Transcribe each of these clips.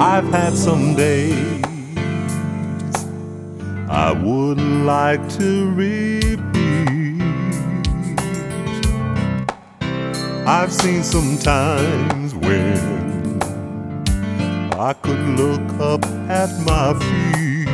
I've had some days I wouldn't like to repeat. I've seen some times when I could look up at my feet,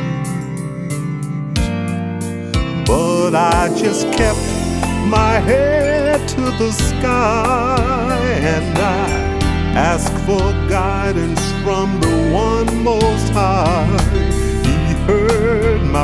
but I just kept my head to the sky, and I asked for guidance from the one most high. He heard my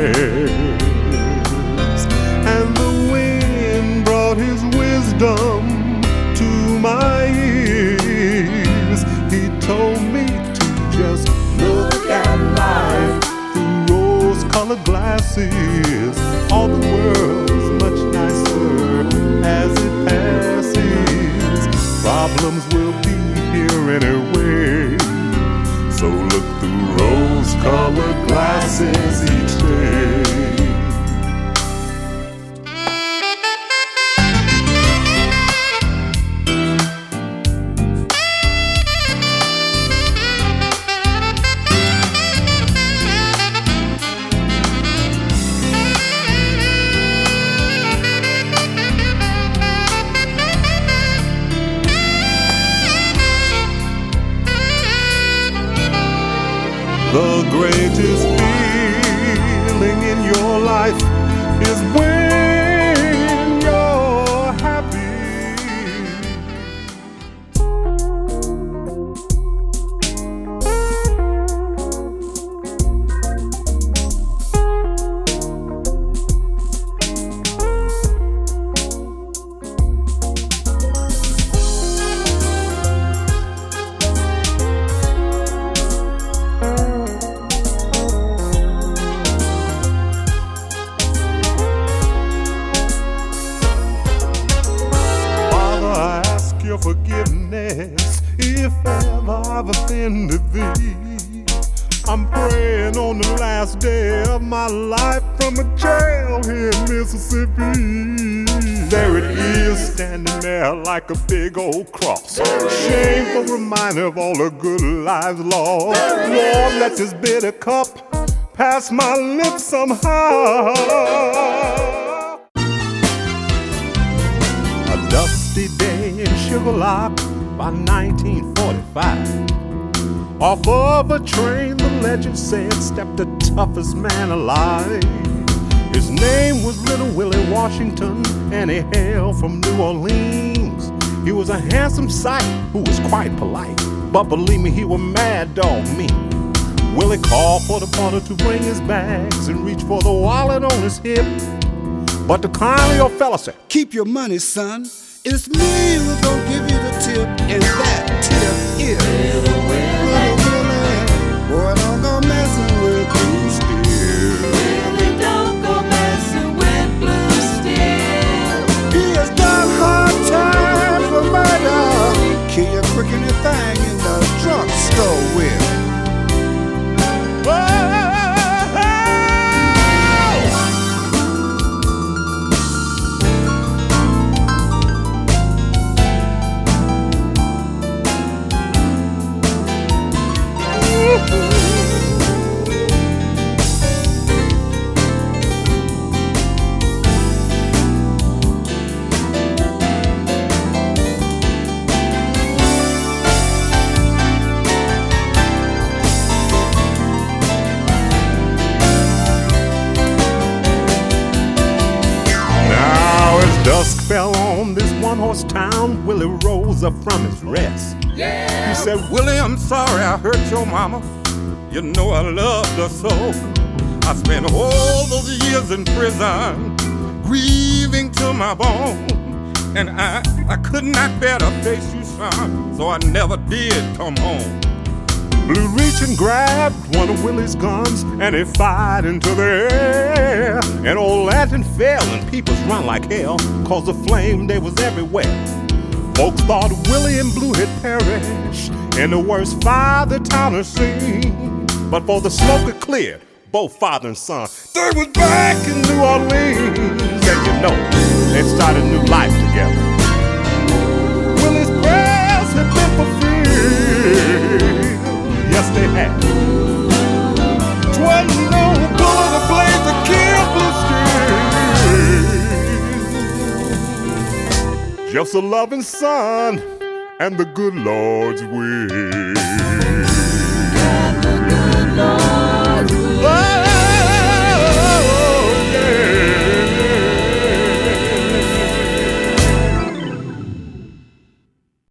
prayers, and the wind brought his wisdom to my ears. He told me to just look at life through rose-colored glasses. All the world's much nicer as it passes. Problems will be here anyway, so look through rose-colored glasses each day. The greatest feeling in your life is when you're happy. Forgiveness if ever I've offended thee. I'm praying on the last day of my life from a jail here in Mississippi. There it is, standing there like a big old cross, shameful reminder of all the good lives lost. Lord, let this bitter cup pass my lips somehow. A dusty day in Sugar Lock by 1945. Off of a train, the legend said, stepped the toughest man alive. His name was Little Willie Washington, and he hailed from New Orleans. He was a handsome sight who was quite polite, but believe me, he was mad dog mean. Willie called for the porter to bring his bags and reach for the wallet on his hip, but the kindly old fella said, "Keep your money, son. It's me who's gonna give you the tip, and that tip is Little Willie. Boy, don't go messing with blue steel. Willie, don't go messing with blue steel. He has done hard time for murder. Kill you quick anything in the drugstore with. Dusk fell on this one-horse town. Willie rose up from his rest. Yeah. He said, "Willie, I'm sorry I hurt your mama. You know I loved her so. I spent all those years in prison, grieving to my bone. And I could not bear to face you, son, so I never did come home." Blue reached and grabbed one of Willie's guns, and he fired into the air. An old lantern fell, and peoples run like hell, 'cause the flame, they was everywhere. Folks thought Willie and Blue had perished in the worst fire the town had seen. But before the smoke had cleared, both father and son, they was back in New Orleans. And you know, they started a new life together. Willie's prayers had been fulfilled. Yes, they just a loving son and the good Lord's will.